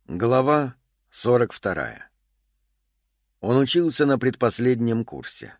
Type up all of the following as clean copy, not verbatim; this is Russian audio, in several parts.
Глава 42. Он учился на предпоследнем курсе.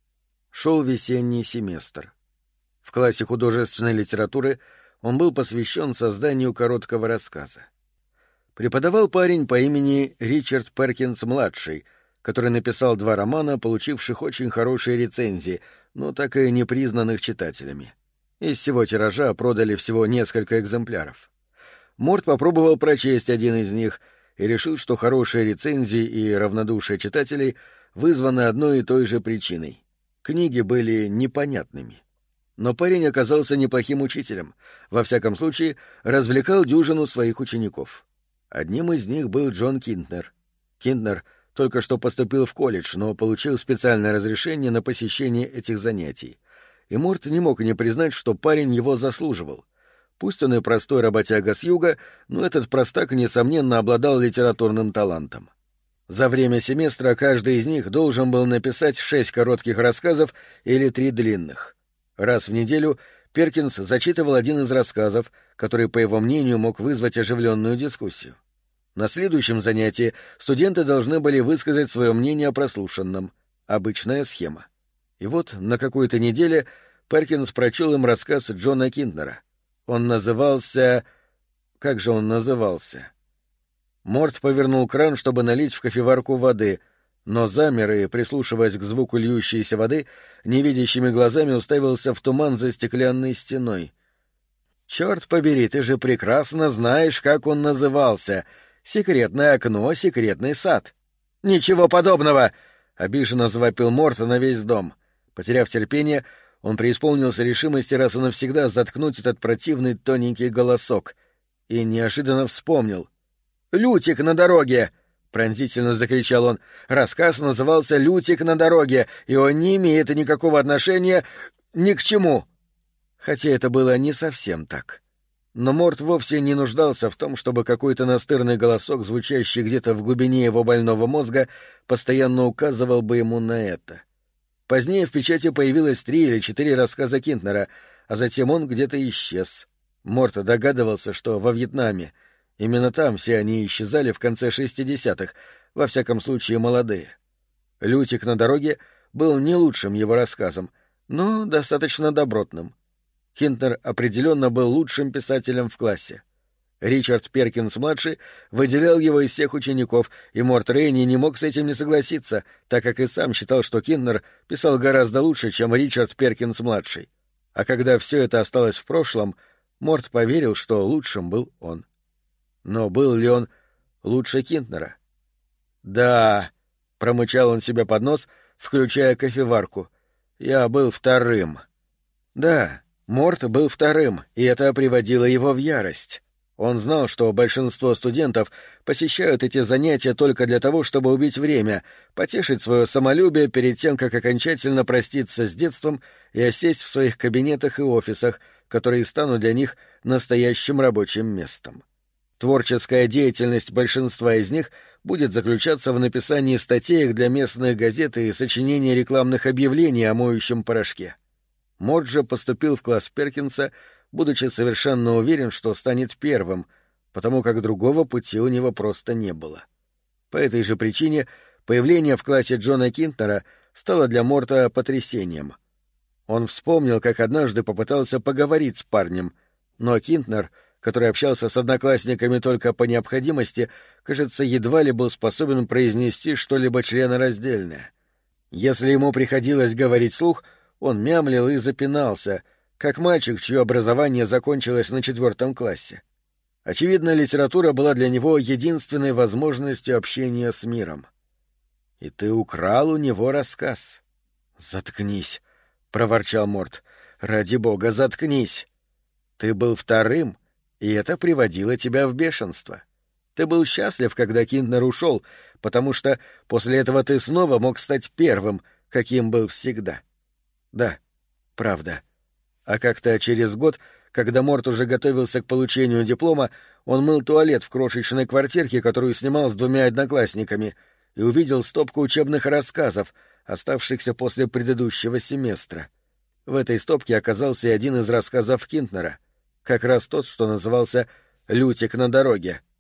Шел весенний семестр. В классе художественной литературы он был посвящен созданию короткого рассказа. Преподавал парень по имени Ричард Перкинс-младший, который написал 2 романа, получивших очень хорошие рецензии, но так и не признанных читателями. Из всего тиража продали всего несколько экземпляров. Морт попробовал прочесть один из них и решил, что хорошие рецензии и равнодушие читателей вызваны одной и той же причиной. Книги были непонятными. Но парень оказался неплохим учителем, во всяком случае, развлекал дюжину своих учеников. Одним из них был Джон Кинтнер. Кинтнер только что поступил в колледж, но получил специальное разрешение на посещение этих занятий. И Морт не мог не признать, что парень его заслуживал. Пусть он и простой работяга с юга, но этот простак, несомненно, обладал литературным талантом. За время семестра каждый из них должен был написать 6 коротких рассказов или 3 длинных. Раз в неделю Перкинс зачитывал один из рассказов, который, по его мнению, мог вызвать оживленную дискуссию. На следующем занятии студенты должны были высказать свое мнение о прослушанном. Обычная схема. И вот на какой-то неделе Перкинс прочел им рассказ Джона Кинтнера. Он назывался... Как же он назывался? Морт повернул кран, чтобы налить в кофеварку воды, но замер и, прислушиваясь к звуку льющейся воды, невидящими глазами уставился в туман за стеклянной стеной. «Черт побери, ты же прекрасно знаешь, как он назывался. Секретное окно, секретный сад». «Ничего подобного!» — обиженно завопил Морт на весь дом. Потеряв терпение, он преисполнился решимости раз и навсегда заткнуть этот противный тоненький голосок. И неожиданно вспомнил. «Лютик на дороге!» — пронзительно закричал он. Рассказ назывался «Лютик на дороге», и он не имеет никакого отношения ни к чему. Хотя это было не совсем так. Но Морт вовсе не нуждался в том, чтобы какой-то настырный голосок, звучащий где-то в глубине его больного мозга, постоянно указывал бы ему на это. Позднее в печати появилось 3 или 4 рассказа Кинтнера, а затем он где-то исчез. Морт догадывался, что во Вьетнаме. Именно там все они исчезали в конце 60-х, во всяком случае молодые. «Лютик на дороге» был не лучшим его рассказом, но достаточно добротным. Кинтнер определенно был лучшим писателем в классе. Ричард Перкинс-младший выделял его из всех учеников, и Морт Рейни не мог с этим не согласиться, так как и сам считал, что Кинтнер писал гораздо лучше, чем Ричард Перкинс-младший. А когда все это осталось в прошлом, Морт поверил, что лучшим был он. Но был ли он лучше Кинтнера? «Да», — промычал он себе под нос, включая кофеварку, — «я был вторым». Да, Морт был вторым, и это приводило его в ярость. Он знал, что большинство студентов посещают эти занятия только для того, чтобы убить время, потешить свое самолюбие перед тем, как окончательно проститься с детством и осесть в своих кабинетах и офисах, которые станут для них настоящим рабочим местом. Творческая деятельность большинства из них будет заключаться в написании статей для местных газет и сочинении рекламных объявлений о моющем порошке. Морт же поступил в класс Перкинса, будучи совершенно уверен, что станет первым, потому как другого пути у него просто не было. По этой же причине появление в классе Джона Кинтнера стало для Морта потрясением. Он вспомнил, как однажды попытался поговорить с парнем, но Кинтнер, который общался с одноклассниками только по необходимости, кажется, едва ли был способен произнести что-либо членораздельное. Если ему приходилось говорить вслух, он мямлил и запинался, как мальчик, чье образование закончилось на 4 классе. Очевидно, литература была для него единственной возможностью общения с миром. «И ты украл у него рассказ». «Заткнись», — проворчал Морт. «Ради бога, заткнись. Ты был вторым, и это приводило тебя в бешенство. Ты был счастлив, когда Кинтнер ушел, потому что после этого ты снова мог стать первым, каким был всегда». «Да, правда». А как-то через год, когда Морт уже готовился к получению диплома, он мыл туалет в крошечной квартирке, которую снимал с 2 одноклассниками, и увидел стопку учебных рассказов, оставшихся после предыдущего семестра. В этой стопке оказался и один из рассказов Кинтнера, как раз тот, что назывался «Лютик на дороге».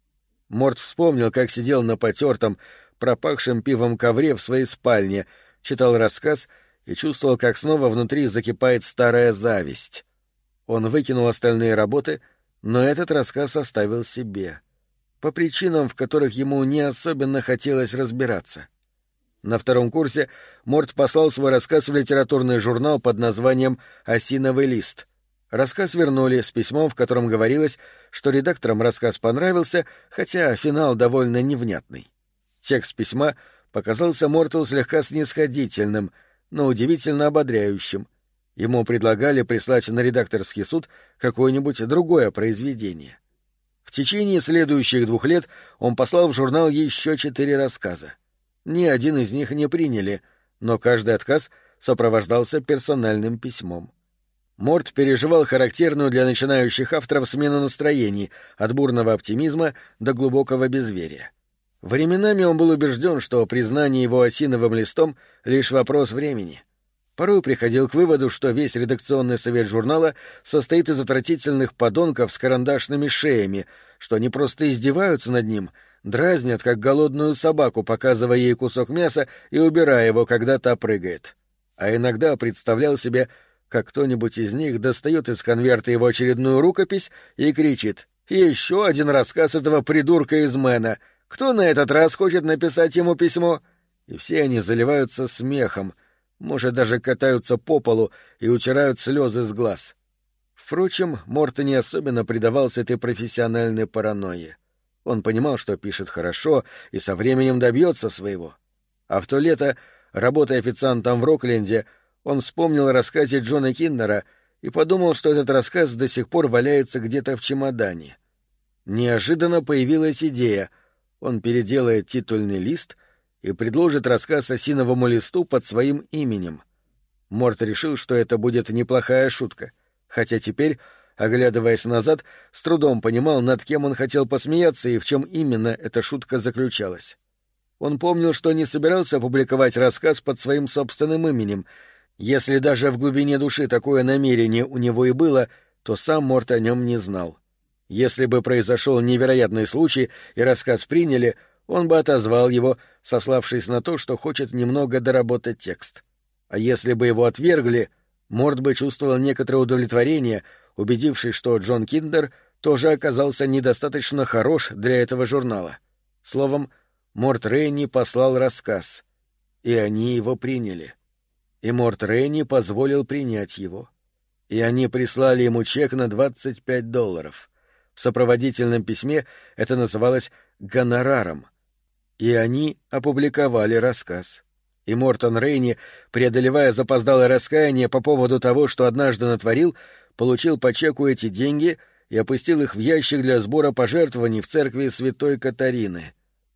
Морт вспомнил, как сидел на потертом, пропахшем пивом ковре в своей спальне, читал рассказ и чувствовал, как снова внутри закипает старая зависть. Он выкинул остальные работы, но этот рассказ оставил себе. По причинам, в которых ему не особенно хотелось разбираться. На втором курсе Морт послал свой рассказ в литературный журнал под названием «Осиновый лист». Рассказ вернули с письмом, в котором говорилось, что редакторам рассказ понравился, хотя финал довольно невнятный. Текст письма показался Морту слегка снисходительным, но удивительно ободряющим. Ему предлагали прислать на редакторский суд какое-нибудь другое произведение. В течение следующих 2 лет он послал в журнал еще 4 рассказа. Ни один из них не приняли, но каждый отказ сопровождался персональным письмом. Морт переживал характерную для начинающих авторов смену настроений, от бурного оптимизма до глубокого безверия. Временами он был убежден, что признание его осиновым листом — лишь вопрос времени. Порой приходил к выводу, что весь редакционный совет журнала состоит из отвратительных подонков с карандашными шеями, что они просто издеваются над ним, дразнят, как голодную собаку, показывая ей кусок мяса и убирая его, когда та прыгает. А иногда представлял себе, как кто-нибудь из них достает из конверта его очередную рукопись и кричит: «Еще один рассказ этого придурка из Мэна! Кто на этот раз хочет написать ему письмо?» И все они заливаются смехом, может, даже катаются по полу и утирают слезы с глаз. Впрочем, Морт не особенно предавался этой профессиональной паранойе. Он понимал, что пишет хорошо и со временем добьется своего. А в то лето, работая официантом в Рокленде, он вспомнил о рассказе Джона Киннера и подумал, что этот рассказ до сих пор валяется где-то в чемодане. Неожиданно появилась идея. Он переделает титульный лист и предложит рассказ осиновому листу под своим именем. Морт решил, что это будет неплохая шутка, хотя теперь, оглядываясь назад, с трудом понимал, над кем он хотел посмеяться и в чем именно эта шутка заключалась. Он помнил, что не собирался опубликовать рассказ под своим собственным именем. Если даже в глубине души такое намерение у него и было, то сам Морт о нем не знал. Если бы произошел невероятный случай и рассказ приняли, он бы отозвал его, сославшись на то, что хочет немного доработать текст. А если бы его отвергли, Морт бы чувствовал некоторое удовлетворение, убедившись, что Джон Киннер тоже оказался недостаточно хорош для этого журнала. Словом, Морт Рейни послал рассказ, и они его приняли. И Морт Рейни позволил принять его. И они прислали ему чек на $25. В сопроводительном письме это называлось гонораром. И они опубликовали рассказ. И Мортон Рейни, преодолевая запоздалое раскаяние по поводу того, что однажды натворил, получил по чеку эти деньги и опустил их в ящик для сбора пожертвований в церкви Святой Катарины.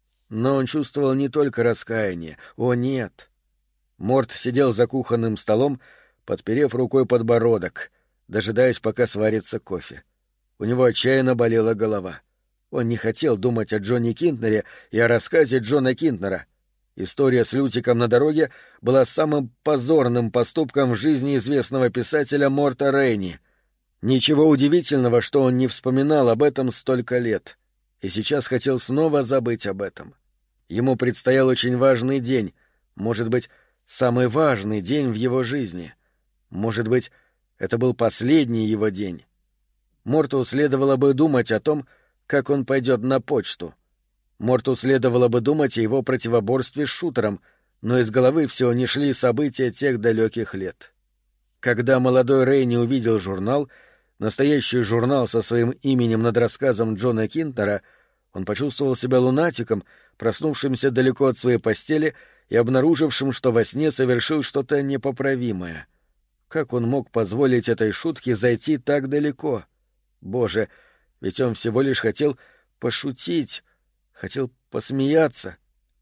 Но он чувствовал не только раскаяние. О, нет! Морт сидел за кухонным столом, подперев рукой подбородок, дожидаясь, пока сварится кофе. У него отчаянно болела голова. Он не хотел думать о Джонни Кинтнере и о рассказе Джона Кинтнера. История с Лютиком на дороге была самым позорным поступком в жизни известного писателя Морта Рейни. Ничего удивительного, что он не вспоминал об этом столько лет, и сейчас хотел снова забыть об этом. Ему предстоял очень важный день, может быть, самый важный день в его жизни. Может быть, это был последний его день. Морту следовало бы думать о том, как он пойдет на почту. Морту следовало бы думать о его противоборстве с шутером, но из головы все не шли события тех далеких лет. Когда молодой Рейни увидел журнал, настоящий журнал со своим именем над рассказом Джона Кинтнера, он почувствовал себя лунатиком, проснувшимся далеко от своей постели и обнаружившим, что во сне совершил что-то непоправимое. Как он мог позволить этой шутке зайти так далеко? Боже, ведь он всего лишь хотел пошутить, хотел посмеяться.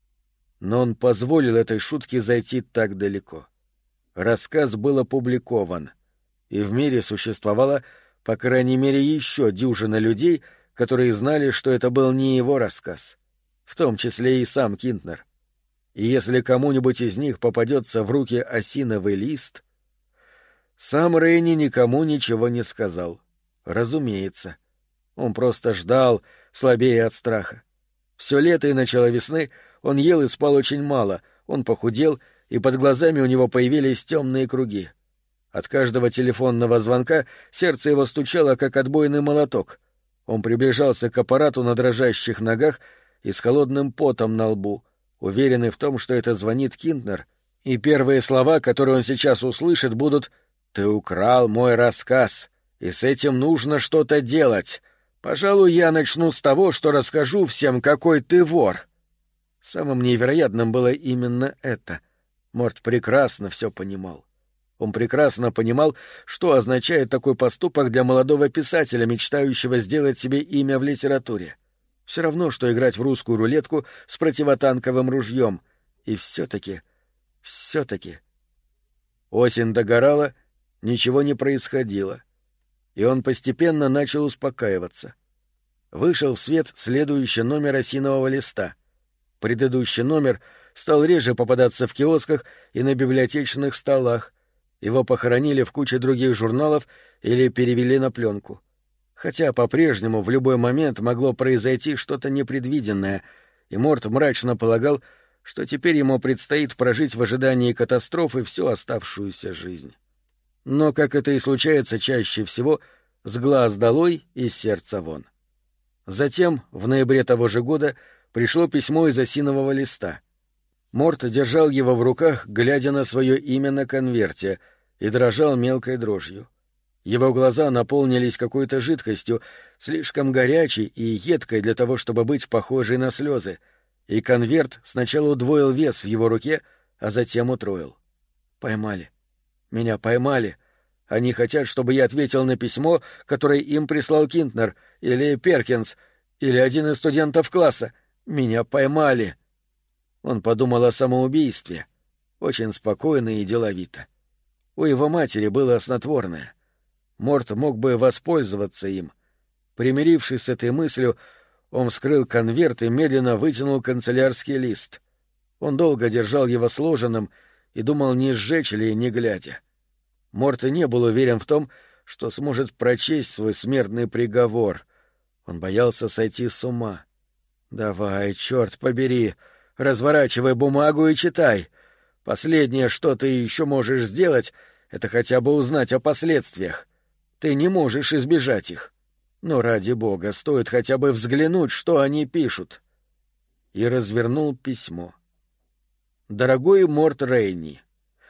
Но он позволил этой шутке зайти так далеко. Рассказ был опубликован, и в мире существовало, по крайней мере, еще дюжина людей, которые знали, что это был не его рассказ, в том числе и сам Кинтнер. И если кому-нибудь из них попадется в руки осиновый лист... Сам Рейни никому ничего не сказал. Разумеется. Он просто ждал, слабея от страха. Все лето и начало весны он ел и спал очень мало, он похудел, и под глазами у него появились темные круги. От каждого телефонного звонка сердце его стучало, как отбойный молоток. Он приближался к аппарату на дрожащих ногах и с холодным потом на лбу, уверенный в том, что это звонит Кинтнер, и первые слова, которые он сейчас услышит, будут «Ты украл мой рассказ, и с этим нужно что-то делать. Пожалуй, я начну с того, что расскажу всем, какой ты вор». Самым невероятным было именно это. Морт прекрасно все понимал. Он прекрасно понимал, что означает такой поступок для молодого писателя, мечтающего сделать себе имя в литературе. Все равно, что играть в русскую рулетку с противотанковым ружьем. И все-таки... Осень догорала, ничего не происходило. И он постепенно начал успокаиваться. Вышел в свет следующий номер «Осинового листа». Предыдущий номер стал реже попадаться в киосках и на библиотечных столах. Его похоронили в куче других журналов или перевели на пленку. Хотя по-прежнему в любой момент могло произойти что-то непредвиденное, и Морт мрачно полагал, что теперь ему предстоит прожить в ожидании катастрофы всю оставшуюся жизнь. Но, как это и случается чаще всего, с глаз долой и сердца вон. Затем, в ноябре того же года, пришло письмо из «Осинового листа». Морт держал его в руках, глядя на свое имя на конверте, и дрожал мелкой дрожью. Его глаза наполнились какой-то жидкостью, слишком горячей и едкой для того, чтобы быть похожей на слезы, и конверт сначала удвоил вес в его руке, а затем утроил. «Поймали. Меня поймали. Они хотят, чтобы я ответил на письмо, которое им прислал Кинтнер, или Перкинс, или один из студентов класса. Меня поймали». Он подумал о самоубийстве, очень спокойно и деловито. У его матери было снотворное. Морт мог бы воспользоваться им. Примирившись с этой мыслью, он вскрыл конверт и медленно вытянул канцелярский лист. Он долго держал его сложенным и думал, не сжечь ли, не глядя. Морт не был уверен в том, что сможет прочесть свой смертный приговор. Он боялся сойти с ума. «Давай, черт побери, разворачивай бумагу и читай. Последнее, что ты еще можешь сделать, это хотя бы узнать о последствиях. Ты не можешь избежать их. Но ради бога, стоит хотя бы взглянуть, что они пишут». И развернул письмо. «Дорогой Морт Рейни,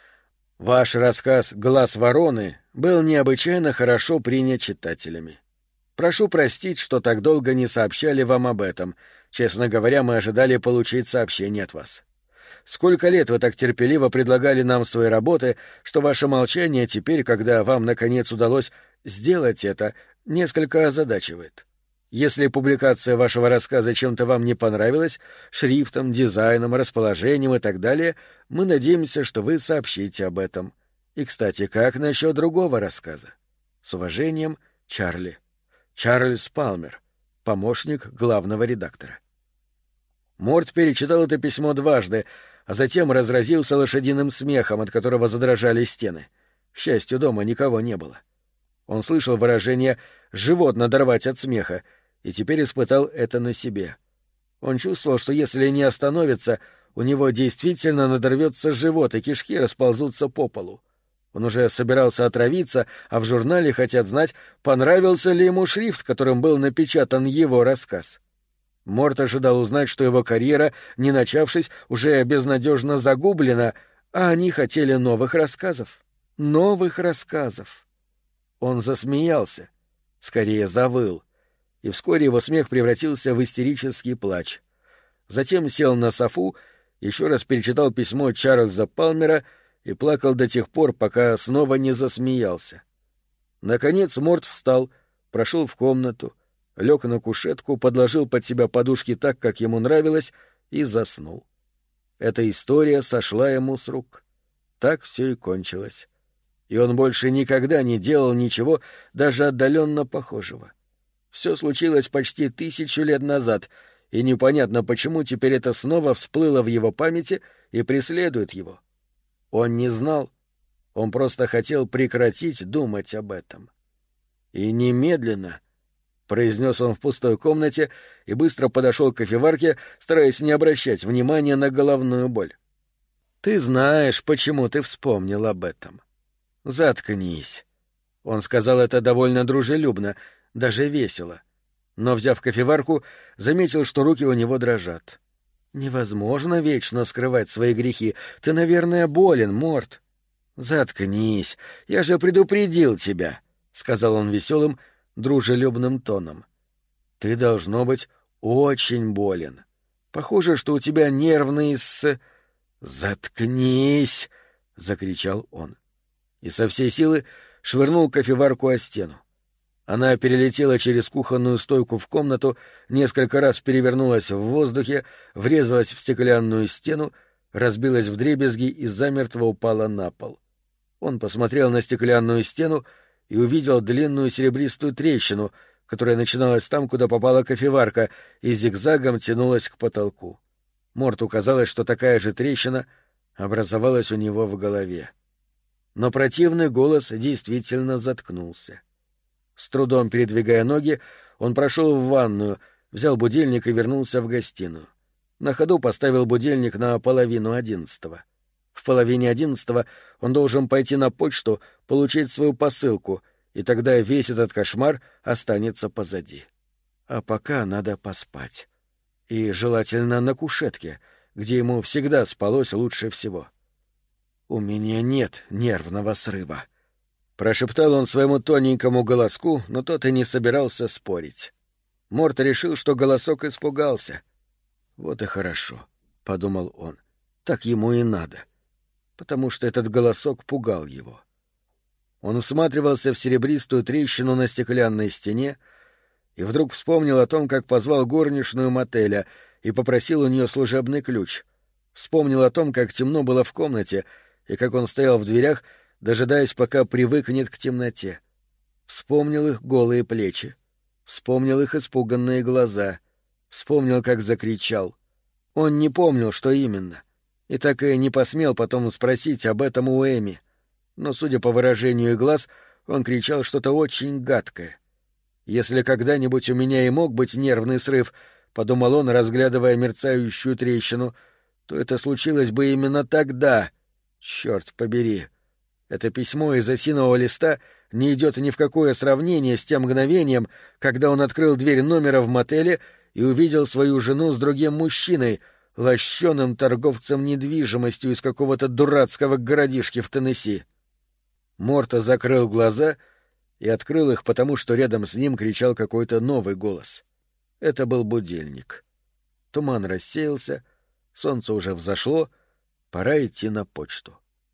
ваш рассказ «Глаз вороны» был необычайно хорошо принят читателями. Прошу простить, что так долго не сообщали вам об этом. Честно говоря, мы ожидали получить сообщение от вас. Сколько лет вы так терпеливо предлагали нам свои работы, что ваше молчание теперь, когда вам, наконец, удалось сделать это, несколько озадачивает. Если публикация вашего рассказа чем-то вам не понравилась, шрифтом, дизайном, расположением и так далее, мы надеемся, что вы сообщите об этом. И, кстати, как насчет другого рассказа? С уважением, Чарли. Чарльз Палмер, помощник главного редактора». Морт перечитал это письмо дважды, а затем разразился лошадиным смехом, от которого задрожали стены. К счастью, дома никого не было. Он слышал выражение «живот надорвать от смеха» и теперь испытал это на себе. Он чувствовал, что если не остановится, у него действительно надорвется живот, и кишки расползутся по полу. Он уже собирался отравиться, а в журнале хотят знать, понравился ли ему шрифт, которым был напечатан его рассказ. Морт ожидал узнать, что его карьера, не начавшись, уже безнадежно загублена, а они хотели новых рассказов. Новых рассказов. Он засмеялся, скорее завыл, и вскоре его смех превратился в истерический плач. Затем сел на софу, еще раз перечитал письмо Чарльза Палмера и плакал до тех пор, пока снова не засмеялся. Наконец Морт встал, прошел в комнату, лег на кушетку, подложил под себя подушки так, как ему нравилось, и заснул. Эта история сошла ему с рук. Так все и кончилось. И он больше никогда не делал ничего даже отдаленно похожего. Все случилось почти 1000 лет назад, и непонятно, почему теперь это снова всплыло в его памяти и преследует его. Он не знал, он просто хотел прекратить думать об этом. И немедленно, — произнес он в пустой комнате и быстро подошел к кофеварке, стараясь не обращать внимания на головную боль. «Ты знаешь, почему ты вспомнил об этом. Заткнись». Он сказал это довольно дружелюбно, даже весело. Но, взяв кофеварку, заметил, что руки у него дрожат. «Невозможно вечно скрывать свои грехи. Ты, наверное, болен, Морт». «Заткнись, я же предупредил тебя», — сказал он веселым, дружелюбным тоном. «Ты, должно быть, очень болен. Похоже, что у тебя нервный «Заткнись!» — закричал он. И со всей силы швырнул кофеварку о стену. Она перелетела через кухонную стойку в комнату, несколько раз перевернулась в воздухе, врезалась в стеклянную стену, разбилась вдребезги и замертво упала на пол. Он посмотрел на стеклянную стену и увидел длинную серебристую трещину, которая начиналась там, куда попала кофеварка, и зигзагом тянулась к потолку. Морту казалось, что такая же трещина образовалась у него в голове. Но противный голос действительно заткнулся. С трудом передвигая ноги, он прошел в ванную, взял будильник и вернулся в гостиную. На ходу поставил будильник на 10:30. В 10:30 он должен пойти на почту, получить свою посылку, и тогда весь этот кошмар останется позади. А пока надо поспать. И желательно на кушетке, где ему всегда спалось лучше всего. «У меня нет нервного срыва», — прошептал он своему тоненькому голоску, но тот и не собирался спорить. Морт решил, что голосок испугался. «Вот и хорошо», — подумал он, — «так ему и надо», потому что этот голосок пугал его. Он всматривался в серебристую трещину на стеклянной стене и вдруг вспомнил о том, как позвал горничную мотеля и попросил у нее служебный ключ. Вспомнил о том, как темно было в комнате, и как он стоял в дверях, дожидаясь, пока привыкнет к темноте. Вспомнил их голые плечи. Вспомнил их испуганные глаза. Вспомнил, как закричал. Он не помнил, что именно. И так и не посмел потом спросить об этом у Эми. Но, судя по выражению глаз, он кричал что-то очень гадкое. «Если когда-нибудь у меня и мог быть нервный срыв», — подумал он, разглядывая мерцающую трещину, — то это случилось бы именно тогда. Черт побери! Это письмо из осинового листа не идет ни в какое сравнение с тем мгновением, когда он открыл дверь номера в мотеле и увидел свою жену с другим мужчиной, лощеным торговцем недвижимостью из какого-то дурацкого городишки в Теннесси. Морта закрыл глаза и открыл их, потому что рядом с ним кричал какой-то новый голос. Это был будильник. Туман рассеялся, солнце уже взошло, пора идти на почту.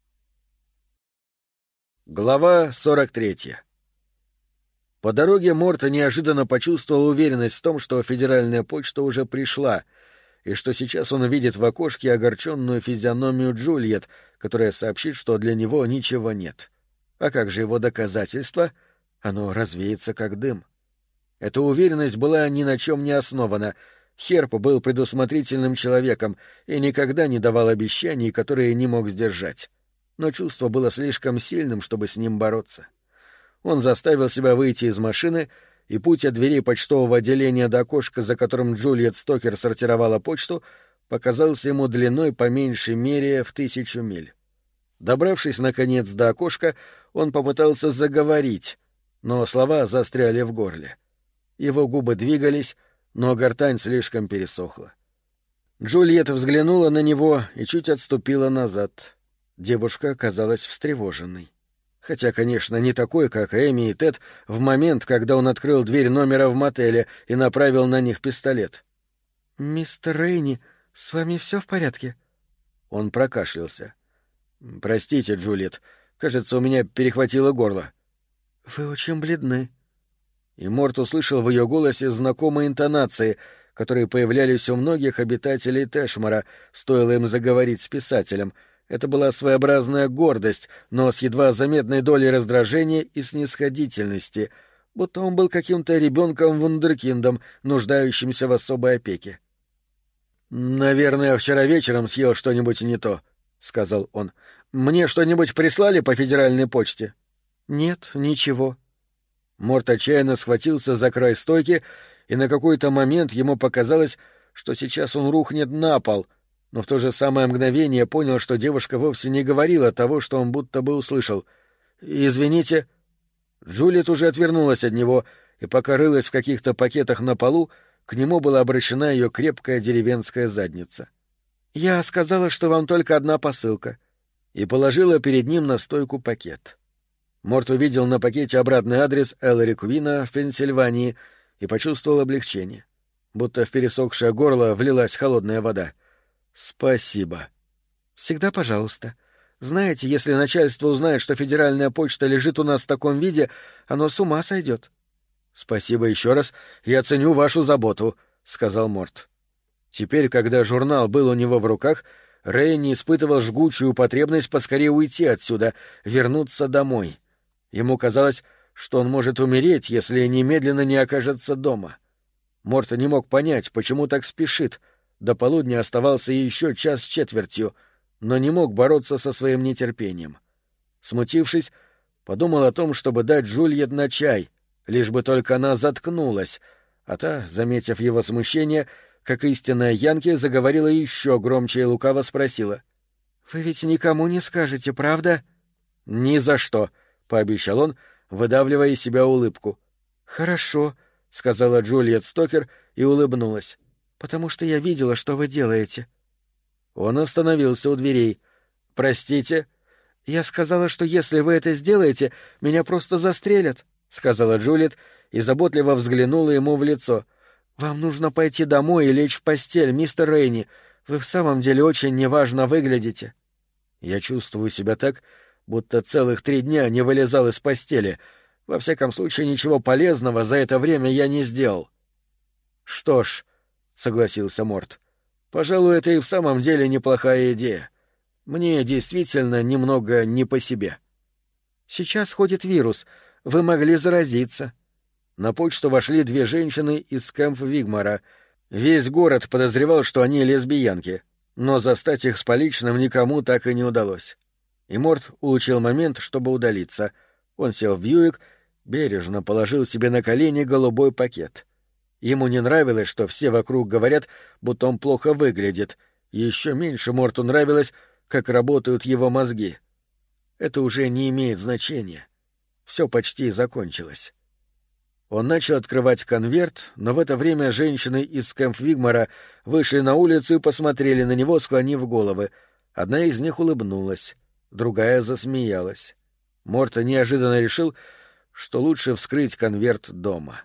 Глава 43. По дороге Морта неожиданно почувствовал уверенность в том, что федеральная почта уже пришла, и что сейчас он увидит в окошке огорченную физиономию Джульет, которая сообщит, что для него ничего нет. А как же его доказательство? Оно развеется как дым. Эта уверенность была ни на чем не основана. Херп был предусмотрительным человеком и никогда не давал обещаний, которые не мог сдержать. Но чувство было слишком сильным, чтобы с ним бороться. Он заставил себя выйти из машины, и путь от дверей почтового отделения до окошка, за которым Джульет Стокер сортировала почту, показался ему длиной по меньшей мере в 1000 миль. Добравшись, наконец, до окошка, он попытался заговорить, но слова застряли в горле. Его губы двигались, но гортань слишком пересохла. Джульет взглянула на него и чуть отступила назад. Девушка казалась встревоженной. Хотя, конечно, не такой, как Эми и Тед в момент, когда он открыл дверь номера в мотеле и направил на них пистолет. «Мистер Рейни, с вами все в порядке?» Он прокашлялся. «Простите, Джульет, кажется, у меня перехватило горло». «Вы очень бледны». И Морт услышал в ее голосе знакомые интонации, которые появлялись у многих обитателей Тэшмора, стоило им заговорить с писателем. Это была своеобразная гордость, но с едва заметной долей раздражения и снисходительности, будто он был каким-то ребенком-вундеркиндом, нуждающимся в особой опеке. «Наверное, вчера вечером съел что-нибудь не то», — сказал он. «Мне что-нибудь прислали по федеральной почте?» «Нет, ничего». Морт отчаянно схватился за край стойки и на какой-то момент ему показалось, что сейчас он рухнет на пол, но в то же самое мгновение понял, что девушка вовсе не говорила того, что он будто бы услышал. «Извините». Джульет уже отвернулась от него, и пока рылась в каких-то пакетах на полу, к нему была обращена ее крепкая деревенская задница. «Я сказала, что вам только одна посылка», и положила перед ним на стойку пакет. Морт увидел на пакете обратный адрес Эллари Квина в Пенсильвании и почувствовал облегчение. Будто в пересохшее горло влилась холодная вода. «Спасибо». «Всегда пожалуйста. Знаете, если начальство узнает, что федеральная почта лежит у нас в таком виде, оно с ума сойдет». «Спасибо еще раз. Я ценю вашу заботу», — сказал Морт. Теперь, когда журнал был у него в руках, Рейни испытывал жгучую потребность поскорее уйти отсюда, вернуться домой. Ему казалось, что он может умереть, если немедленно не окажется дома. Морт не мог понять, почему так спешит. До полудня оставался еще час с четвертью, но не мог бороться со своим нетерпением. Смутившись, подумал о том, чтобы дать Джульет на чай, лишь бы только она заткнулась, а та, заметив его смущение, как истинная Янки, заговорила еще громче и лукаво спросила. «Вы ведь никому не скажете, правда?» «Ни за что», — пообещал он, выдавливая из себя улыбку. «Хорошо», — сказала Джульет Стокер и улыбнулась, «потому что я видела, что вы делаете». Он остановился у дверей. «Простите?» «Я сказала, что если вы это сделаете, меня просто застрелят», — сказала Джульет и заботливо взглянула ему в лицо. «Вам нужно пойти домой и лечь в постель, мистер Рейни. Вы в самом деле очень неважно выглядите». Я чувствую себя так, будто целых 3 дня не вылезал из постели. Во всяком случае, ничего полезного за это время я не сделал. «Что ж», — согласился Морт, — «пожалуй, это и в самом деле неплохая идея. Мне действительно немного не по себе». «Сейчас ходит вирус. Вы могли заразиться». На почту вошли 2 женщины из Кэмп-Вигмора. Весь город подозревал, что они лесбиянки, но застать их с поличным никому так и не удалось. И Морт улучил момент, чтобы удалиться. Он сел в Бьюик, бережно положил себе на колени голубой пакет. Ему не нравилось, что все вокруг говорят, будто он плохо выглядит. Еще меньше Морту нравилось, как работают его мозги. Это уже не имеет значения. Все почти закончилось. Он начал открывать конверт, но в это время женщины из Кэмп-Вигмора вышли на улицу и посмотрели на него, склонив головы. Одна из них улыбнулась, другая засмеялась. Морт неожиданно решил, что лучше вскрыть конверт дома.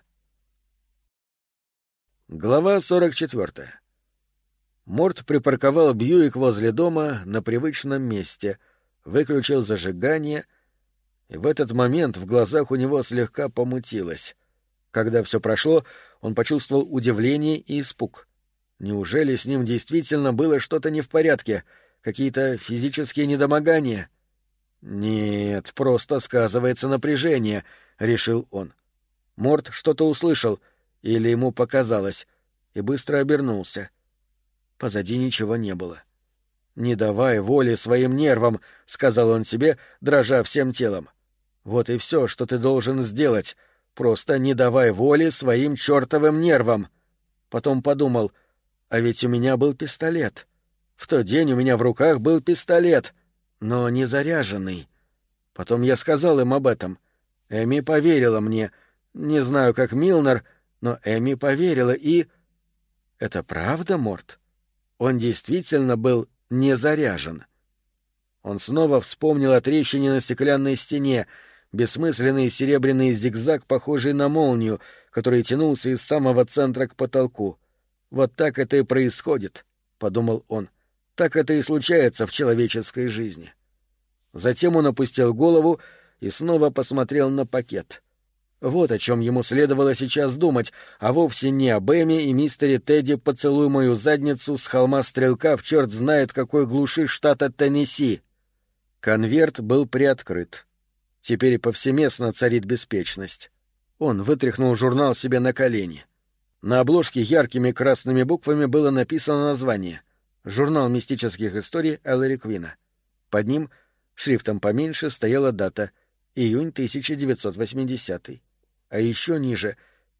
Глава 44. Морт припарковал Бьюик возле дома на привычном месте, выключил зажигание, и в этот момент в глазах у него слегка помутилось. Когда все прошло, он почувствовал удивление и испуг. Неужели с ним действительно было что-то не в порядке, какие-то физические недомогания? «Нет, просто сказывается напряжение», — решил он. Морт что-то услышал, или ему показалось, и быстро обернулся. Позади ничего не было. «Не давай воли своим нервам», — сказал он себе, дрожа всем телом. «Вот и все, что ты должен сделать. Просто не давай воли своим чертовым нервам». Потом подумал, а ведь у меня был пистолет. В тот день у меня в руках был пистолет, но не заряженный. Потом я сказал им об этом. Эми поверила мне. Не знаю, как Милнер, но Эми поверила и... Это правда, Морт? Он действительно был не заряжен. Он снова вспомнил о трещине на стеклянной стене, бессмысленный серебряный зигзаг, похожий на молнию, который тянулся из самого центра к потолку. «Вот так это и происходит», — подумал он. «Так это и случается в человеческой жизни». Затем он опустил голову и снова посмотрел на пакет. Вот о чем ему следовало сейчас думать, а вовсе не об Эми и мистере Тедди «Поцелуй мою задницу» с холма Стрелка в черт знает какой глуши штата Теннесси. Конверт был приоткрыт. Теперь повсеместно царит беспечность. Он вытряхнул журнал себе на колени. На обложке яркими красными буквами было написано название «Журнал мистических историй Эллари Квина». Под ним, шрифтом поменьше, стояла дата — июнь 1980. А еще ниже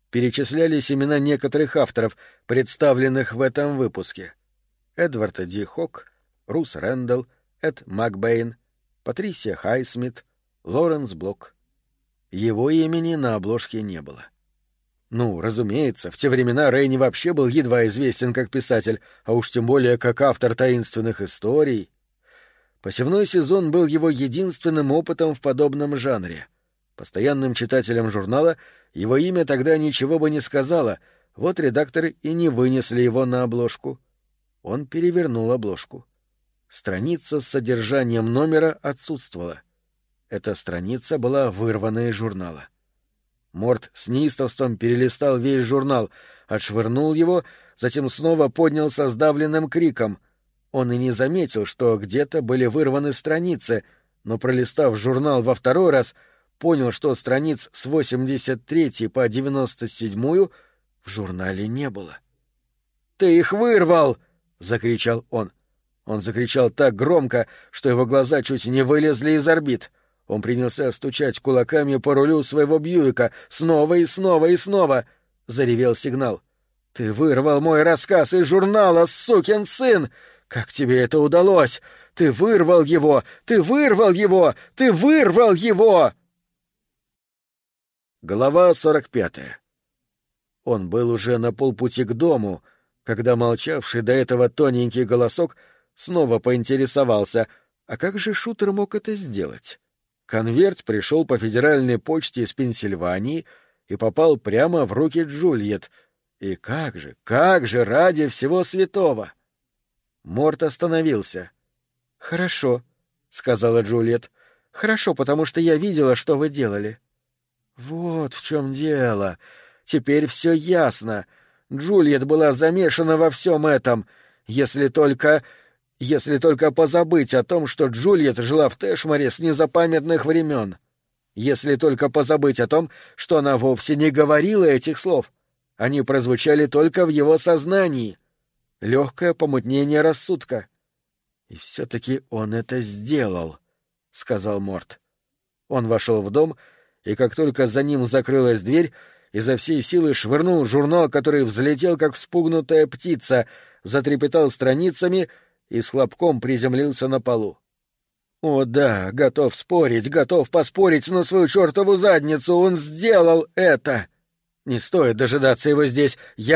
перечислялись имена некоторых авторов, представленных в этом выпуске. Эдвард Ди Хок, Рус Рэндалл, Эд Макбейн, Патрисия Хайсмит, Лоренс Блок. Его имени на обложке не было. Ну, разумеется, в те времена Рейни вообще был едва известен как писатель, а уж тем более как автор таинственных историй. Посевной сезон был его единственным опытом в подобном жанре. Постоянным читателям журнала его имя тогда ничего бы не сказало, вот редакторы и не вынесли его на обложку. Он перевернул обложку. Страница с содержанием номера отсутствовала. Эта страница была вырвана из журнала. Морт с неистовством перелистал весь журнал, отшвырнул его, затем снова поднял со сдавленным криком. Он и не заметил, что где-то были вырваны страницы, но, пролистав журнал во второй раз, понял, что страниц с 83 по 97 в журнале не было. «Ты их вырвал!» — закричал он. Он закричал так громко, что его глаза чуть не вылезли из орбит. Он принялся стучать кулаками по рулю своего Бьюика снова и снова и снова. Заревел сигнал. «Ты вырвал мой рассказ из журнала, сукин сын! Как тебе это удалось? Ты вырвал его! Ты вырвал его! Ты вырвал его!» Глава 45. Он был уже на полпути к дому, когда молчавший до этого тоненький голосок снова поинтересовался, а как же шутер мог это сделать? Конверт пришел по федеральной почте из Пенсильвании и попал прямо в руки Джульет. И как же ради всего святого! Морт остановился. «Хорошо», — сказала Джульет. «Хорошо, потому что я видела, что вы делали». «Вот в чем дело. Теперь все ясно. Джульет была замешана во всем этом. Если только позабыть о том, что Джульет жила в Тэшморе с незапамятных времен. Если только позабыть о том, что она вовсе не говорила этих слов. Они прозвучали только в его сознании. Легкое помутнение рассудка. И все-таки он это сделал», — сказал Морт. Он вошел в дом, и как только за ним закрылась дверь, изо всей силы швырнул журнал, который взлетел, как вспугнутая птица, затрепетал страницами и с хлопком приземлился на полу. «О да, готов поспорить на свою чертову задницу, он сделал это! Не стоит дожидаться его здесь,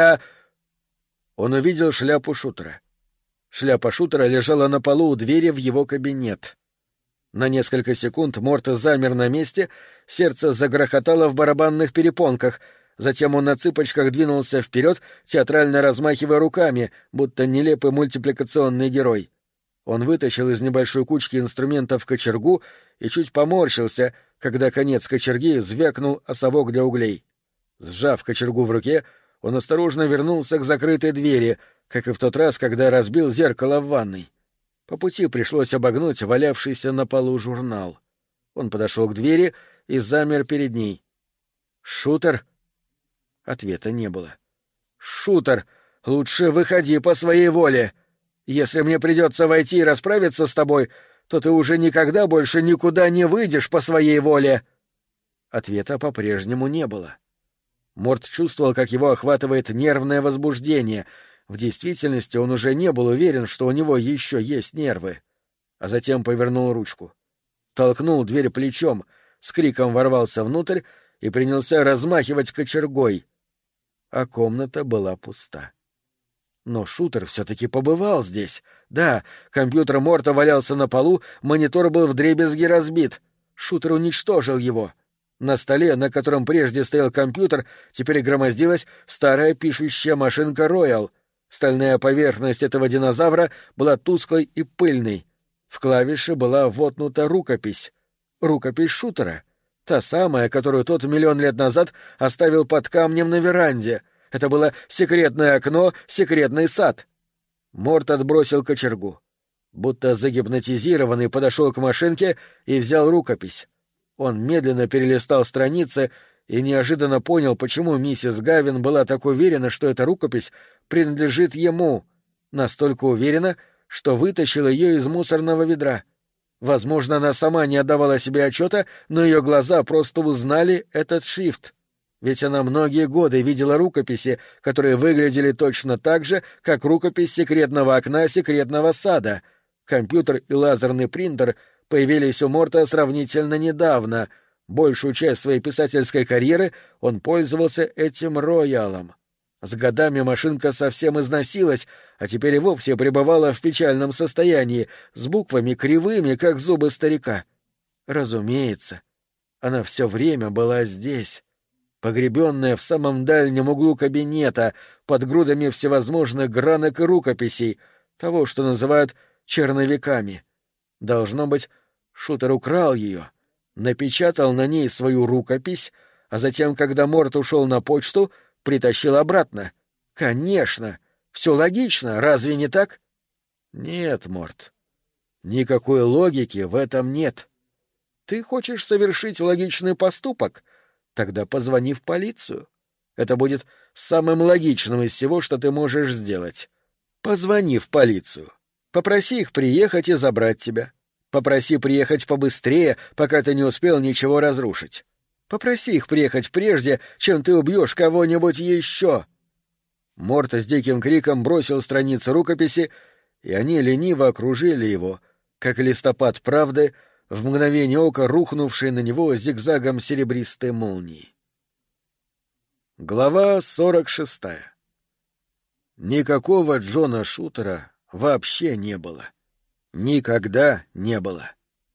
Он увидел шляпу шутера. Шляпа шутера лежала на полу у двери в его кабинет. На несколько секунд Морт замер на месте, сердце загрохотало в барабанных перепонках, затем он на цыпочках двинулся вперед, театрально размахивая руками, будто нелепый мультипликационный герой. Он вытащил из небольшой кучки инструментов кочергу и чуть поморщился, когда конец кочерги звякнул о совок для углей. Сжав кочергу в руке, он осторожно вернулся к закрытой двери, как и в тот раз, когда разбил зеркало в ванной. По пути пришлось обогнуть валявшийся на полу журнал. Он подошел к двери и замер перед ней. «Шутер?» Ответа не было. «Шутер, лучше выходи по своей воле. Если мне придется войти и расправиться с тобой, то ты уже никогда больше никуда не выйдешь по своей воле». Ответа по-прежнему не было. Морт чувствовал, как его охватывает нервное возбуждение. В действительности он уже не был уверен, что у него еще есть нервы. А затем повернул ручку. Толкнул дверь плечом, с криком ворвался внутрь и принялся размахивать кочергой. А комната была пуста. Но шутер все-таки побывал здесь. Да, компьютер Морта валялся на полу, монитор был вдребезги разбит. Шутер уничтожил его. На столе, на котором прежде стоял компьютер, теперь громоздилась старая пишущая машинка «Роял». Стальная поверхность этого динозавра была тусклой и пыльной. В клавише была воткнута рукопись. Рукопись шутера. Та самая, которую тот 1 000 000 лет назад оставил под камнем на веранде. Это было секретное окно, секретный сад. Морт отбросил кочергу. Будто загипнотизированный подошел к машинке и взял рукопись. Он медленно перелистал страницы и неожиданно понял, почему миссис Гавин была так уверена, что эта рукопись принадлежит ему, настолько уверена, что вытащила ее из мусорного ведра. Возможно, она сама не отдавала себе отчета, но ее глаза просто узнали этот шрифт. Ведь она многие годы видела рукописи, которые выглядели точно так же, как рукопись секретного окна секретного сада. Компьютер и лазерный принтер появились у Морта сравнительно недавно. Большую часть своей писательской карьеры он пользовался этим роялом. С годами машинка совсем износилась, а теперь и вовсе пребывала в печальном состоянии, с буквами кривыми, как зубы старика. Разумеется, она все время была здесь, погребенная в самом дальнем углу кабинета, под грудами всевозможных гранок и рукописей, того, что называют черновиками. Должно быть, Шутер украл ее, напечатал на ней свою рукопись, а затем, когда Морт ушел на почту, притащил обратно. Конечно, все логично, разве не так? Нет, Морт, никакой логики в этом нет. Ты хочешь совершить логичный поступок? Тогда позвони в полицию. Это будет самым логичным из всего, что ты можешь сделать. Позвони в полицию. Попроси их приехать и забрать тебя. Попроси приехать побыстрее, пока ты не успел ничего разрушить. Попроси их приехать прежде, чем ты убьешь кого-нибудь еще. Морт с диким криком бросил страницы рукописи, и они лениво окружили его, как листопад правды, в мгновение ока рухнувший на него зигзагом серебристой молнии. Глава 46. Никакого Джона Шутера вообще не было. Никогда не было.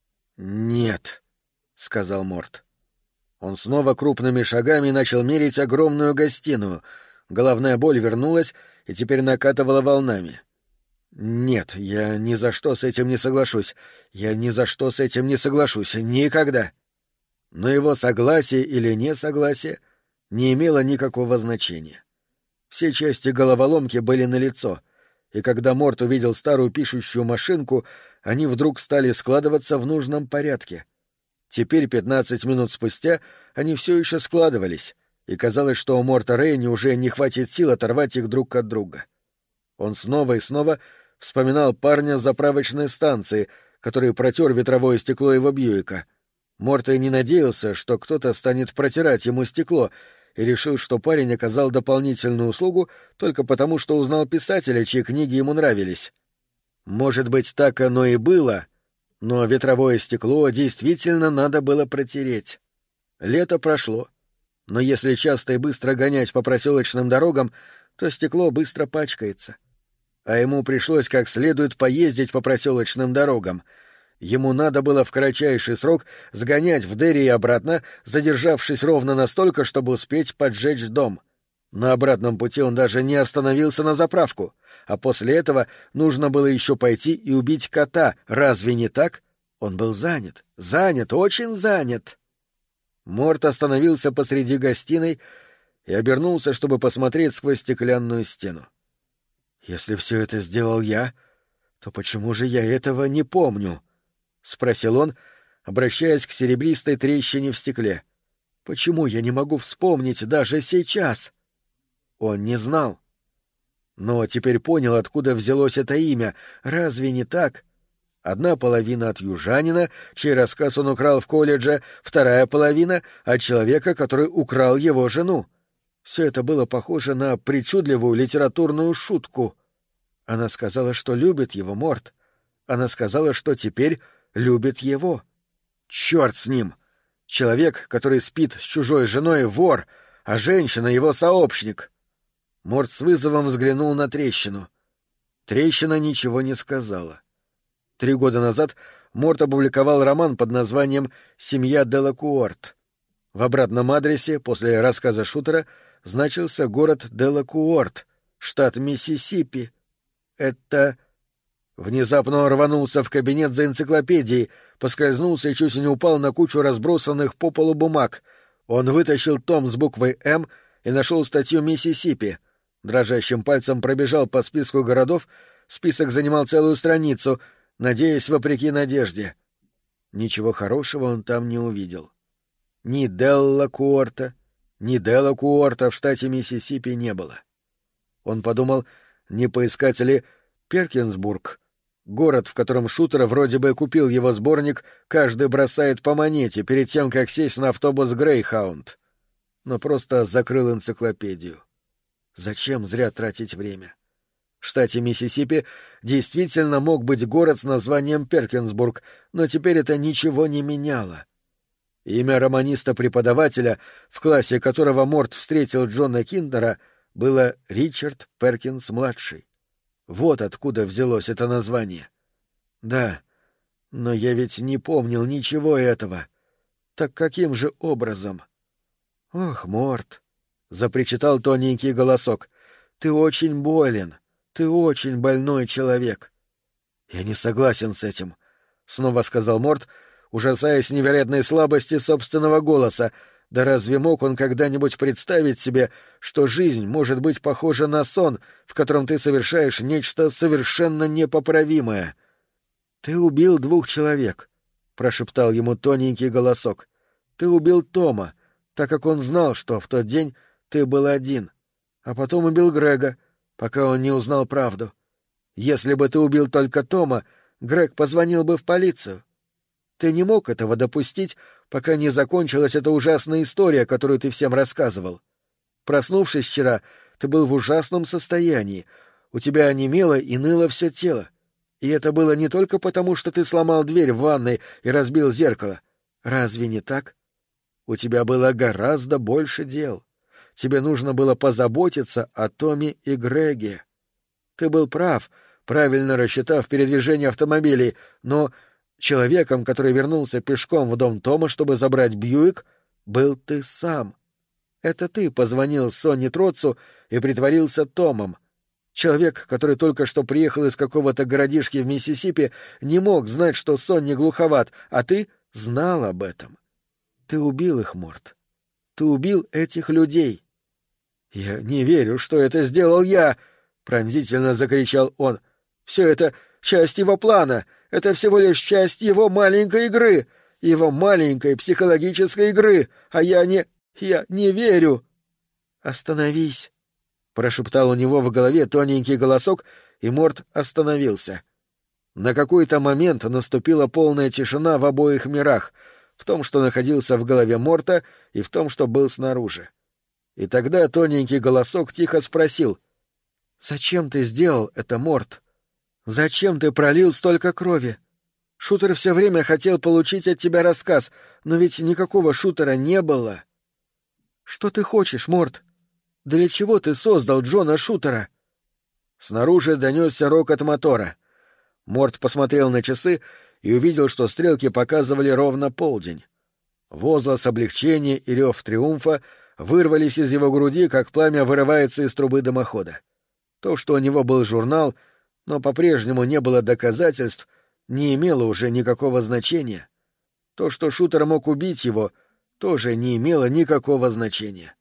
«Нет», — сказал Морт. Он снова крупными шагами начал мерить огромную гостиную. Головная боль вернулась и теперь накатывала волнами. «Нет, я ни за что с этим не соглашусь. Я ни за что с этим не соглашусь. Никогда». Но его согласие или несогласие не имело никакого значения. Все части головоломки были налицо, и когда Морт увидел старую пишущую машинку, они вдруг стали складываться в нужном порядке. Теперь, 15 минут спустя, они все еще складывались, и казалось, что у Морта Рейни уже не хватит сил оторвать их друг от друга. Он снова и снова вспоминал парня с заправочной станции, который протер ветровое стекло его Бьюика. Морт и не надеялся, что кто-то станет протирать ему стекло, и решил, что парень оказал дополнительную услугу только потому, что узнал писателя, чьи книги ему нравились. Может быть, так оно и было, но ветровое стекло действительно надо было протереть. Лето прошло, но если часто и быстро гонять по проселочным дорогам, то стекло быстро пачкается. А ему пришлось как следует поездить по проселочным дорогам. Ему надо было в кратчайший срок сгонять в Дерри и обратно, задержавшись ровно настолько, чтобы успеть поджечь дом. На обратном пути он даже не остановился на заправку, а после этого нужно было еще пойти и убить кота. Разве не так? Он был занят, очень занят. Морт остановился посреди гостиной и обернулся, чтобы посмотреть сквозь стеклянную стену. «Если все это сделал я, то почему же я этого не помню?» — спросил он, обращаясь к серебристой трещине в стекле. «Почему я не могу вспомнить даже сейчас?» Он не знал. Но теперь понял, откуда взялось это имя. Разве не так? Одна половина от южанина, чей рассказ он украл в колледже, вторая половина — от человека, который украл его жену. Все это было похоже на причудливую литературную шутку. Она сказала, что любит его, Морт. Она сказала, что теперь любит его. Черт с ним! Человек, который спит с чужой женой, — вор, а женщина — его сообщник. Морт с вызовом взглянул на трещину. Трещина ничего не сказала. 3 года назад Морт опубликовал роман под названием «Семья Делакуорт». В обратном адресе, после рассказа Шутера, значился город Делакуорт, штат Миссисипи. Это... Внезапно он рванулся в кабинет за энциклопедией, поскользнулся и чуть не упал на кучу разбросанных по полу бумаг. Он вытащил том с буквой «М» и нашел статью «Миссисипи». Дрожащим пальцем пробежал по списку городов, список занимал целую страницу, надеясь вопреки надежде. Ничего хорошего он там не увидел. Ни Делакуорта в штате Миссисипи не было. Он подумал, не поискать ли Перкинсбург, город, в котором Шутер вроде бы купил его сборник «Каждый бросает по монете» перед тем, как сесть на автобус «Грейхаунд». но просто закрыл энциклопедию. Зачем зря тратить время? В штате Миссисипи действительно мог быть город с названием Перкинсбург, но теперь это ничего не меняло. Имя романиста-преподавателя, в классе которого Морт встретил Джона Киндера, было Ричард Перкинс-младший. Вот откуда взялось это название. Да, но я ведь не помнил ничего этого. Так каким же образом? Ох, Морт, — запричитал тоненький голосок, — ты очень болен, ты очень больной человек. Я не согласен с этим, — снова сказал Морт, ужасаясь невероятной слабости собственного голоса. Да разве мог он когда-нибудь представить себе, что жизнь может быть похожа на сон, в котором ты совершаешь нечто совершенно непоправимое? — Ты убил 2 человек, — прошептал ему тоненький голосок. — Ты убил Тома, так как он знал, что в тот день ты был один, а потом убил Грега, пока он не узнал правду. Если бы ты убил только Тома, Грег позвонил бы в полицию. Ты не мог этого допустить, пока не закончилась эта ужасная история, которую ты всем рассказывал. Проснувшись вчера, ты был в ужасном состоянии, у тебя онемело и ныло все тело. И это было не только потому, что ты сломал дверь в ванной и разбил зеркало. Разве не так? У тебя было гораздо больше дел. Тебе нужно было позаботиться о Томе и Греге. Ты был прав, правильно рассчитав передвижение автомобилей, но человеком, который вернулся пешком в дом Тома, чтобы забрать Бьюик, был ты сам. Это ты позвонил Сонни Тротсу и притворился Томом. Человек, который только что приехал из какого-то городишки в Миссисипи, не мог знать, что Сонни глуховат, а ты знал об этом. Ты убил их, Морт. Ты убил этих людей. — Я не верю, что это сделал я! — пронзительно закричал он. — Все это часть его плана. Это всего лишь часть его маленькой игры. Его маленькой психологической игры. А я не верю. — Остановись! — прошептал у него в голове тоненький голосок, и Морт остановился. На какой-то момент наступила полная тишина в обоих мирах, в том, что находился в голове Морта, и в том, что был снаружи. И тогда тоненький голосок тихо спросил: «Зачем ты сделал это, Морт? Зачем ты пролил столько крови? Шутер все время хотел получить от тебя рассказ, но ведь никакого Шутера не было». «Что ты хочешь, Морт? Для чего ты создал Джона Шутера?» Снаружи донесся рокот мотора. Морт посмотрел на часы и увидел, что стрелки показывали ровно полдень. Возглас облегчения и рев триумфа вырвались из его груди, как пламя вырывается из трубы дымохода. То, что у него был журнал, но по-прежнему не было доказательств, не имело уже никакого значения. То, что Шутер мог убить его, тоже не имело никакого значения.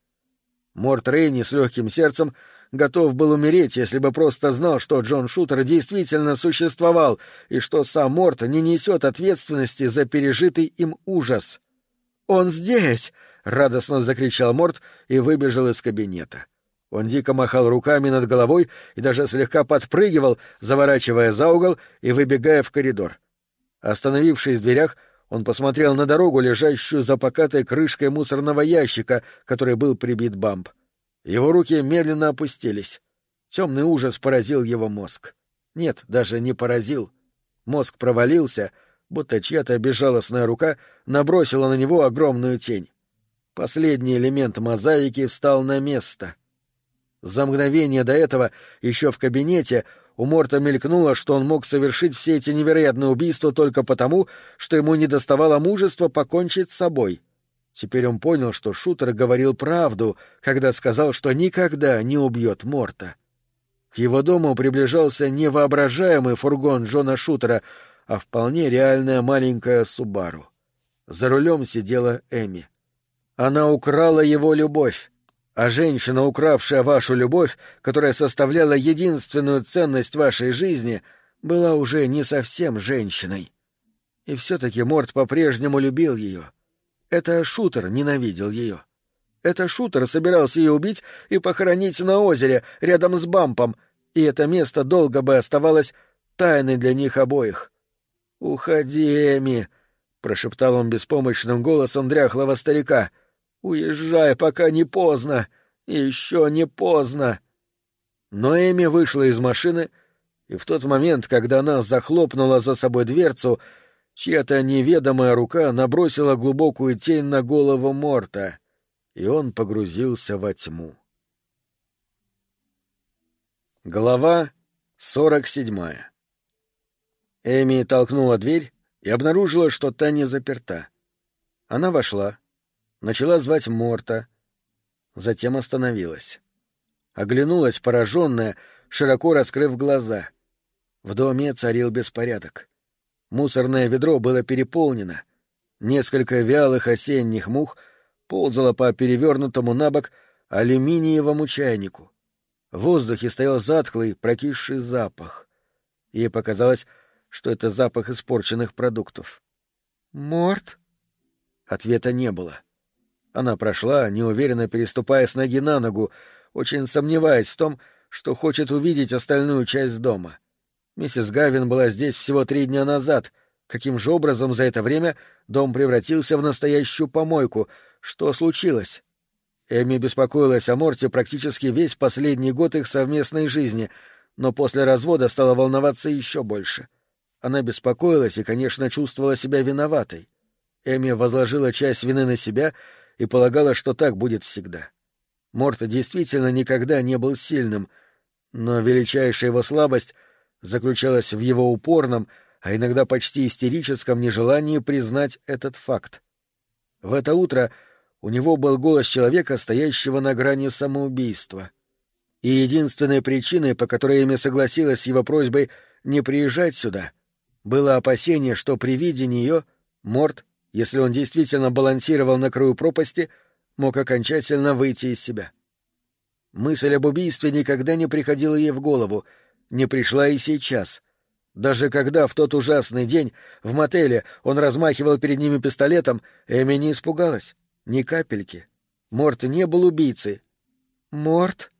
Морт Рейни с легким сердцем готов был умереть, если бы просто знал, что Джон Шутер действительно существовал и что сам Морт не несет ответственности за пережитый им ужас. «Он здесь!» — радостно закричал Морт и выбежал из кабинета. Он дико махал руками над головой и даже слегка подпрыгивал, заворачивая за угол и выбегая в коридор. Остановившись в дверях, он посмотрел на дорогу, лежащую за покатой крышкой мусорного ящика, который был прибит бамп. Его руки медленно опустились. Темный ужас поразил его мозг. Нет, даже не поразил. Мозг провалился, будто чья-то безжалостная рука набросила на него огромную тень. Последний элемент мозаики встал на место. За мгновение до этого, еще в кабинете, у Морта мелькнуло, что он мог совершить все эти невероятные убийства только потому, что ему недоставало мужества покончить с собой. Теперь он понял, что Шутер говорил правду, когда сказал, что никогда не убьет Морта. К его дому приближался не воображаемый фургон Джона Шутера, а вполне реальная маленькая Субару. За рулем сидела Эми. Она украла его любовь, а женщина, укравшая вашу любовь, которая составляла единственную ценность вашей жизни, была уже не совсем женщиной. И все-таки Морт по-прежнему любил ее. Это Шутер ненавидел ее. Это Шутер собирался ее убить и похоронить на озере, рядом с бампом, и это место долго бы оставалось тайной для них обоих. «Уходи, Эми», — прошептал он беспомощным голосом дряхлого старика. Уезжай, пока не поздно! Еще не поздно!» Но Эми вышла из машины, и в тот момент, когда она захлопнула за собой дверцу, чья-то неведомая рука набросила глубокую тень на голову Морта, и он погрузился во тьму. Глава 47. Эми толкнула дверь и обнаружила, что та не заперта. Она вошла, начала звать Морта, затем остановилась. Оглянулась, пораженная, широко раскрыв глаза. В доме царил беспорядок. Мусорное ведро было переполнено. Несколько вялых осенних мух ползало по перевернутому на бок алюминиевому чайнику. В воздухе стоял затхлый, прокисший запах. Ей показалось, что это запах испорченных продуктов. «Морт?» Ответа не было. Она прошла, неуверенно переступая с ноги на ногу, очень сомневаясь в том, что хочет увидеть остальную часть дома. Миссис Гавин была здесь всего 3 дня назад. Каким же образом за это время дом превратился в настоящую помойку? Что случилось? Эми беспокоилась о Морте практически весь последний год их совместной жизни, но после развода стала волноваться еще больше. Она беспокоилась и, конечно, чувствовала себя виноватой. Эми возложила часть вины на себя и полагала, что так будет всегда. Морт действительно никогда не был сильным, но величайшая его слабость заключалась в его упорном, а иногда почти истерическом нежелании признать этот факт. В это утро у него был голос человека, стоящего на грани самоубийства. И единственной причиной, по которой Эми согласилась с его просьбой не приезжать сюда, было опасение, что при виде нее Морт, если он действительно балансировал на краю пропасти, мог окончательно выйти из себя. Мысль об убийстве никогда не приходила ей в голову, не пришла и сейчас. Даже когда в тот ужасный день в мотеле он размахивал перед ними пистолетом, Эми не испугалась. Ни капельки. Морт не был убийцей. «Морт?»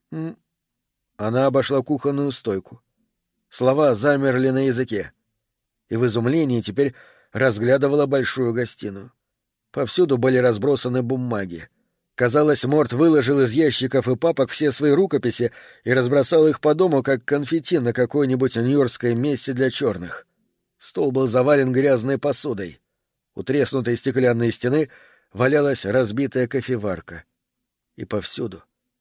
Она обошла кухонную стойку. Слова замерли на языке. И в изумлении теперь разглядывала большую гостиную. Повсюду были разбросаны бумаги. Казалось, Морт выложил из ящиков и папок все свои рукописи и разбросал их по дому, как конфетти на какой-нибудь нью-йоркской мессе для черных. Стол был завален грязной посудой. У треснутой стеклянной стены валялась разбитая кофеварка. И повсюду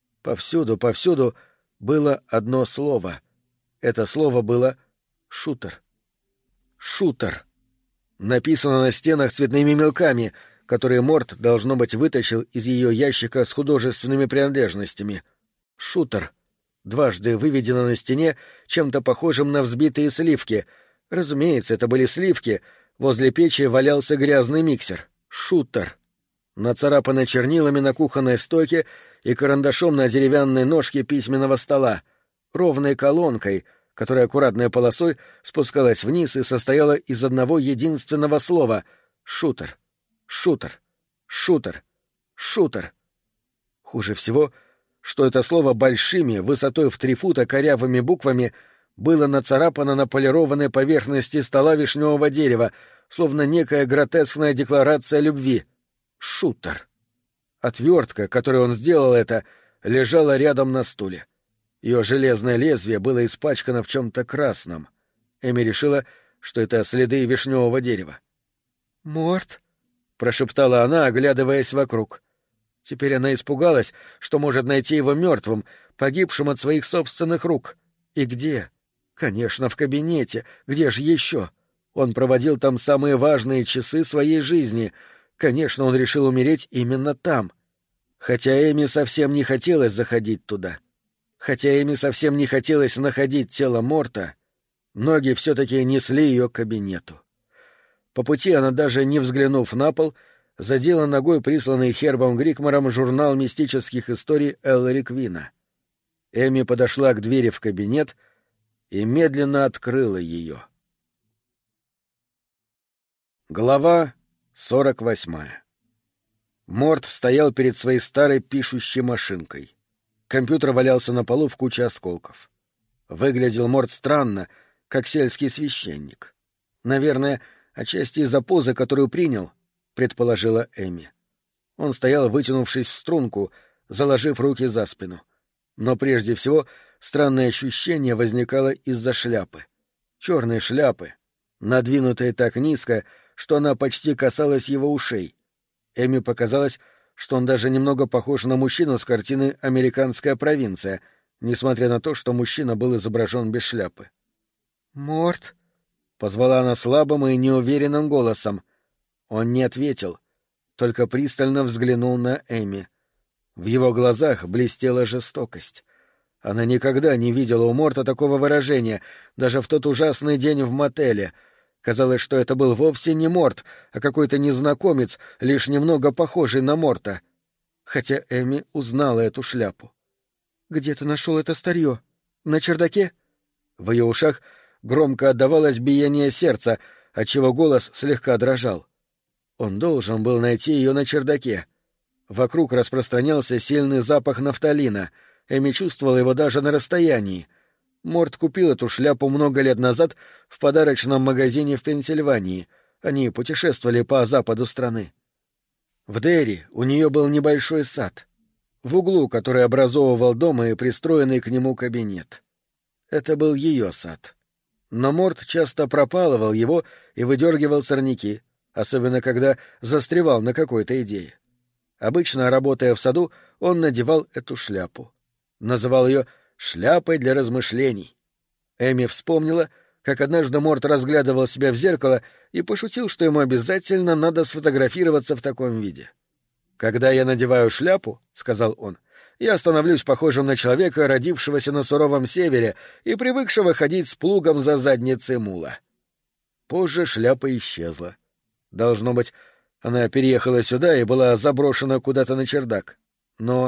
было одно слово. Это слово было «шутер». «Шутер». Написано на стенах цветными мелками, которые Морт, должно быть, вытащил из ее ящика с художественными принадлежностями. «Шутер». Дважды выведено на стене чем-то похожим на взбитые сливки. Разумеется, это были сливки. Возле печи валялся грязный миксер. «Шутер». Нацарапано чернилами на кухонной стойке и карандашом на деревянной ножке письменного стола, ровной колонкой, которая аккуратной полосой спускалась вниз и состояла из одного единственного слова — «шутер». Шутер, шутер, шутер. Хуже всего, что это слово большими, высотой в 3 фута корявыми буквами было нацарапано на полированной поверхности стола вишневого дерева, словно некая гротескная декларация любви. Шутер. Отвертка, которой он сделал это, лежала рядом на стуле. Ее железное лезвие было испачкано в чем-то красном. Эми решила, что это следы вишневого дерева. «Морт?» — прошептала она, оглядываясь вокруг. Теперь она испугалась, что может найти его мертвым, погибшим от своих собственных рук. И где? Конечно, в кабинете. Где же еще? Он проводил там самые важные часы своей жизни. Конечно, он решил умереть именно там. Хотя Эми совсем не хотелось заходить туда. Хотя Эми совсем не хотелось находить тело Морта, ноги все-таки несли ее к кабинету. По пути она, даже не взглянув на пол, задела ногой присланный Хербом Грикмором журнал мистических историй Эллари Квина. Эми подошла к двери в кабинет и медленно открыла ее. Глава 48. Морт стоял перед своей старой пишущей машинкой. Компьютер валялся на полу в куче осколков. Выглядел Морт странно, как сельский священник. Наверное, отчасти из-за позы, которую принял, предположила Эми. Он стоял, вытянувшись в струнку, заложив руки за спину. Но прежде всего странное ощущение возникало из-за шляпы. Черной шляпы, надвинутой так низко, что она почти касалась его ушей. Эми показалось, что он даже немного похож на мужчину с картины «Американская провинция», несмотря на то, что мужчина был изображен без шляпы. «Морт?» — позвала она слабым и неуверенным голосом. Он не ответил, только пристально взглянул на Эми. В его глазах блестела жестокость. Она никогда не видела у Морта такого выражения, даже в тот ужасный день в мотеле. Казалось, что это был вовсе не Морт, а какой-то незнакомец, лишь немного похожий на Морта. Хотя Эми узнала эту шляпу. «Где ты нашел это старье? На чердаке?» В ее ушах громко отдавалось биение сердца, отчего голос слегка дрожал. Он должен был найти ее на чердаке. Вокруг распространялся сильный запах нафталина. Эми чувствовала его даже на расстоянии. Морт купил эту шляпу много лет назад в подарочном магазине в Пенсильвании. Они путешествовали по западу страны. В Дерри у нее был небольшой сад, в углу, который образовывал дом и пристроенный к нему кабинет. Это был ее сад. Но Морт часто пропалывал его и выдергивал сорняки, особенно когда застревал на какой-то идее. Обычно, работая в саду, он надевал эту шляпу. Называл ее «шляпой для размышлений». Эми вспомнила, как однажды Морт разглядывал себя в зеркало и пошутил, что ему обязательно надо сфотографироваться в таком виде. «Когда я надеваю шляпу, — сказал он, — я становлюсь похожим на человека, родившегося на суровом севере и привыкшего ходить с плугом за задницей мула». Позже шляпа исчезла. Должно быть, она переехала сюда и была заброшена куда-то на чердак. Но...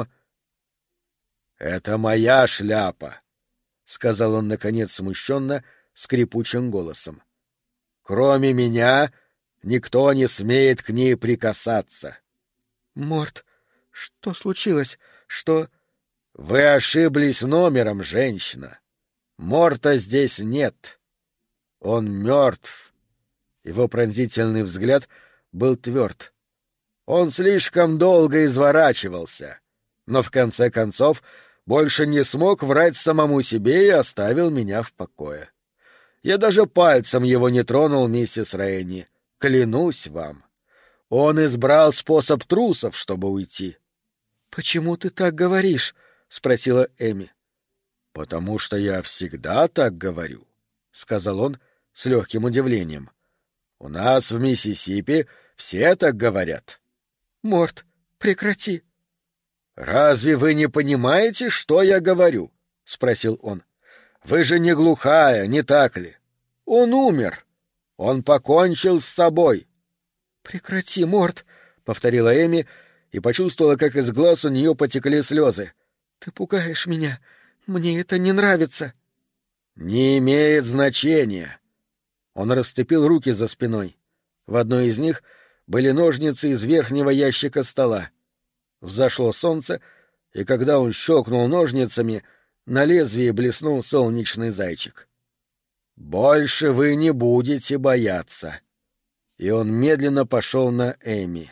«Это моя шляпа», — сказал он, наконец, смущенно, скрипучим голосом. «Кроме меня никто не смеет к ней прикасаться». «Морт, что случилось? Что...» «Вы ошиблись номером, женщина. Морта здесь нет. Он мертв». Его пронзительный взгляд был тверд. «Он слишком долго изворачивался, но в конце концов больше не смог врать самому себе и оставил меня в покое. Я даже пальцем его не тронул, миссис Рейни, клянусь вам. Он избрал способ трусов, чтобы уйти». «Почему ты так говоришь?» — спросила Эми. «Потому что я всегда так говорю», — сказал он с легким удивлением. «У нас в Миссисипи все так говорят». «Морт, прекрати». «Разве вы не понимаете, что я говорю?» — спросил он. «Вы же не глухая, не так ли? Он умер. Он покончил с собой». «Прекрати, Морт», — повторила Эми и почувствовала, как из глаз у нее потекли слезы. «Ты пугаешь меня. Мне это не нравится». «Не имеет значения». Он расцепил руки за спиной. В одной из них были ножницы из верхнего ящика стола. Взошло солнце, и когда он щелкнул ножницами, на лезвии блеснул солнечный зайчик. «Больше вы не будете бояться». И он медленно пошел на Эми.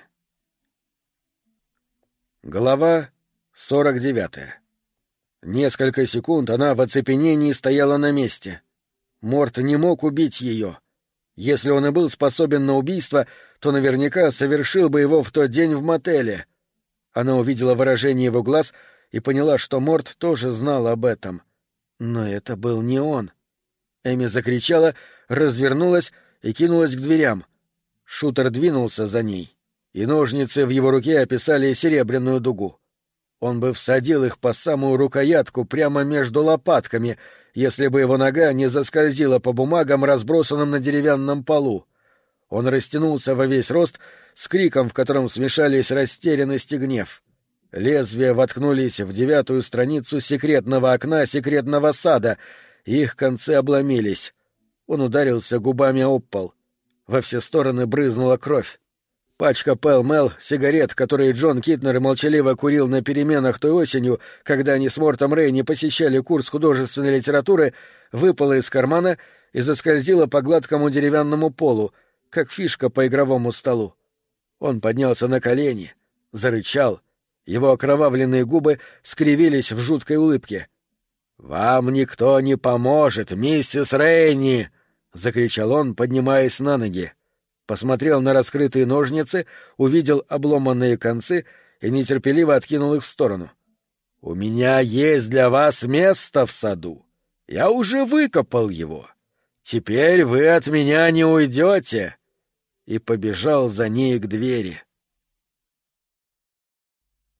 Глава 49. Несколько секунд она в оцепенении стояла на месте. Морт не мог убить ее. Если он и был способен на убийство, то наверняка совершил бы его в тот день в мотеле. Она увидела выражение его глаз и поняла, что Морт тоже знал об этом. Но это был не он. Эми закричала, развернулась и кинулась к дверям. Шутер двинулся за ней, и ножницы в его руке описали серебряную дугу. Он бы всадил их по самую рукоятку прямо между лопатками, если бы его нога не заскользила по бумагам, разбросанным на деревянном полу. Он растянулся во весь рост с криком, в котором смешались растерянность и гнев. Лезвия воткнулись в 9-ю страницу секретного окна секретного сада, и их концы обломились. Он ударился губами об пол. Во все стороны брызнула кровь. Пачка Пэл-Мэл, сигарет, которые Джон Китнер молчаливо курил на переменах той осенью, когда они с Мортом Рейни посещали курс художественной литературы, выпала из кармана и заскользила по гладкому деревянному полу, как фишка по игровому столу. Он поднялся на колени, зарычал. Его окровавленные губы скривились в жуткой улыбке. «Вам никто не поможет, миссис Рейни!» — закричал он, поднимаясь на ноги. Посмотрел на раскрытые ножницы, увидел обломанные концы и нетерпеливо откинул их в сторону. «У меня есть для вас место в саду. Я уже выкопал его. Теперь вы от меня не уйдете!» И побежал за ней к двери.